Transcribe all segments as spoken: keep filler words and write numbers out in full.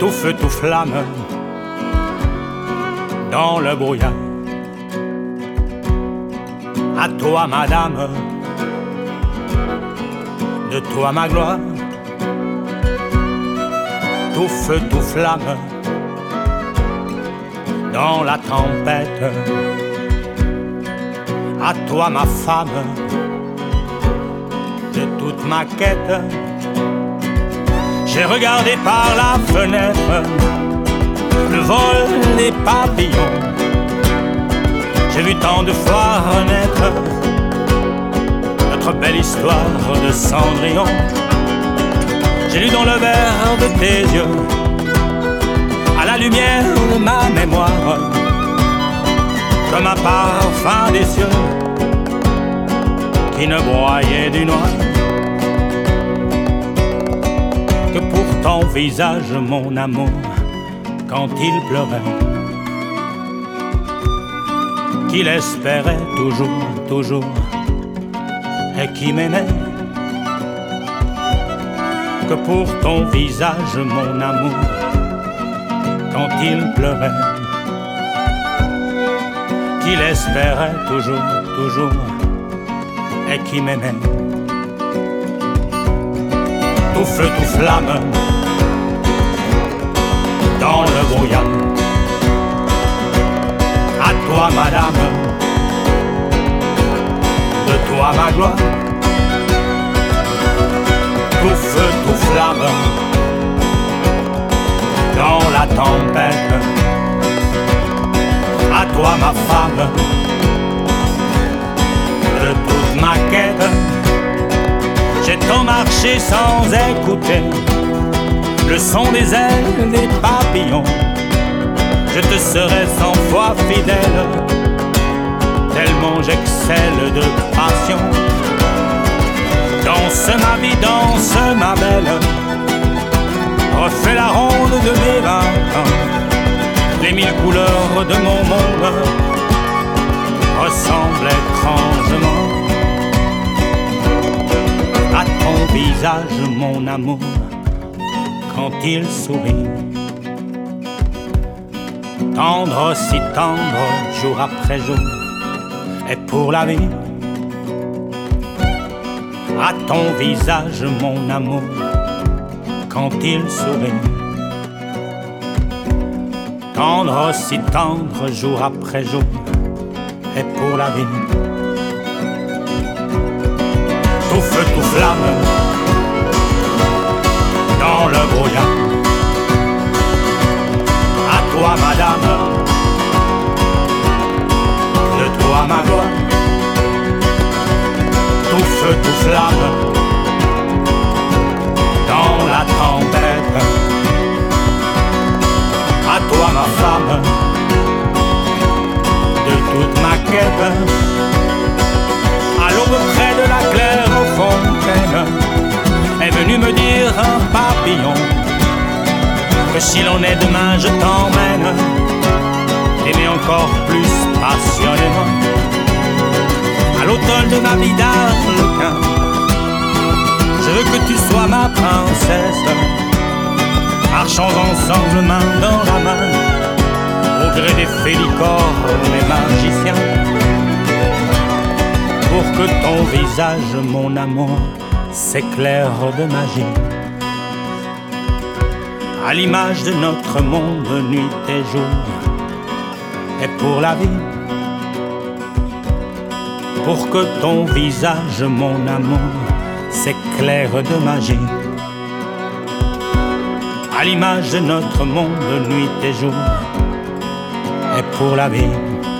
tout feu, tout flamme, dans le brouillard. À toi, madame, de toi ma gloire, tout feu, tout flamme, dans la tempête. À toi, ma femme, de toute ma quête. J'ai regardé par la fenêtre le vol des papillons. J'ai vu tant de fois renaître notre belle histoire de Cendrillon. J'ai lu dans le verre de tes yeux, à la lumière de ma mémoire, comme un parfum des cieux qui ne broyait du noir. Que pour ton visage, mon amour, quand il pleurait, qu'il espérait toujours, toujours, et qui m'aimait. Que pour ton visage, mon amour, quand il pleurait, qu'il espérait toujours, toujours, et qui m'aimait. Tout feu, tout flamme, dans le brouillard. À toi, madame, de toi ma gloire. Tout feu, tout flamme, dans la tempête. À toi, ma femme, de toute ma quête. J'ai tant marché sans écouter le son des ailes des papillons. Je te serai cent fois fidèle, tellement j'excelle de passion. Danse ma vie, danse ma belle, refais la ronde de mes vingt ans. Les mille couleurs de mon monde ressemblent étrangement à ton visage, mon amour, quand il sourit. Tendre, si tendre, jour après jour, et pour la vie. À ton visage, mon amour, quand il sourit. Tendre, si tendre, jour après jour, et pour la vie. Tout feu, tout flamme, dans le brouillard. À toi, madame, de toi ma gloire. Tout feu, tout flamme, dans la tempête. À toi, ma femme, de toute ma quête. À l'aube près de la claire fontaine, est venu me dire un papillon que si l'on est demain, je t'emmène aimer encore plus passionnément. À l'automne de ma vie d'arlequin, je veux que tu sois ma princesse. Marchons ensemble main dans la main, au gré des félicores, les magiciens. Pour que ton visage, mon amour, s'éclaire de magie. À l'image de notre monde, nuit et jour, et pour la vie. Pour que ton visage, mon amour, s'éclaire de magie. À l'image de notre monde, nuit et jour, et pour la vie.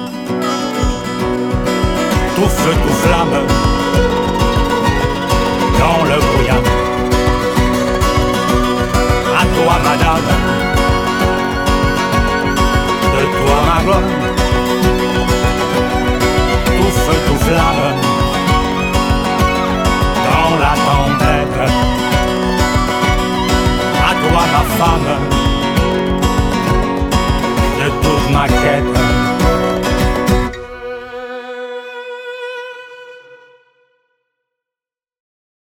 Tout feu, tout flamme, dans le brouillard. À toi, madame, de toi ma gloire. Tout feu, tout flamme, dans la tempête. À toi, ma femme, de toute ma quête.